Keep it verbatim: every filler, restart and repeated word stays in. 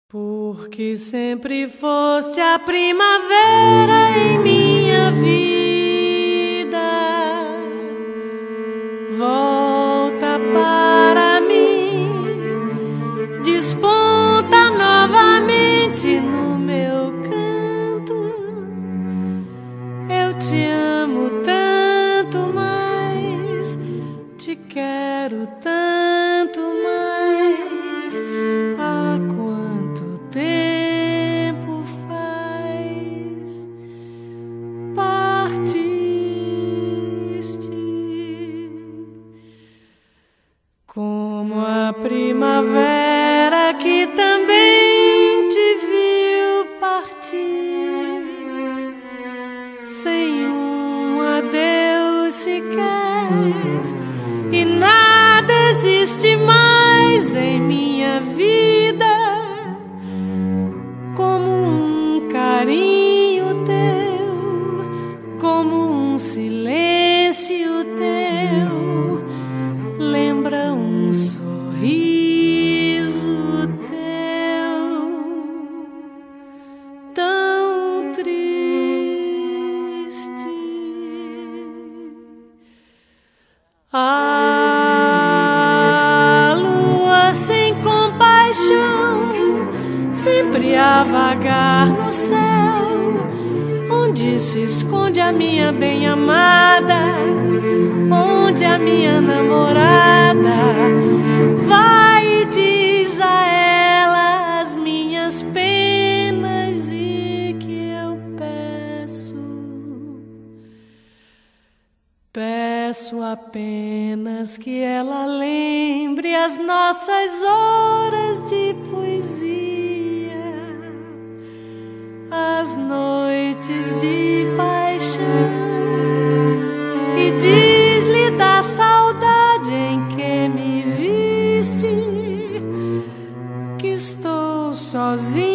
Porque sempre foste a primavera em minha vida. Volta para mim, desponta novamente no meu canto. Eu te amo tanto mais, te quero tanto mais. Há quanto tempo faz partiste, como a primavera que também te viu partir, sem um adeus sequer, e nada existe mais em minha vida como um carinho teu, como um silêncio teu, lembra um sorriso teu tão triste. A lua sem compaixão, sempre a vagar no céu, onde se esconde a minha bem-amada, onde a minha namorada. Vai e diz a ela as minhas penas e que eu peço, peço apenas que ela lembre as nossas horas de poesia, as noites de paixão, e diz-lhe da saudade em que me viste, que estou sozinha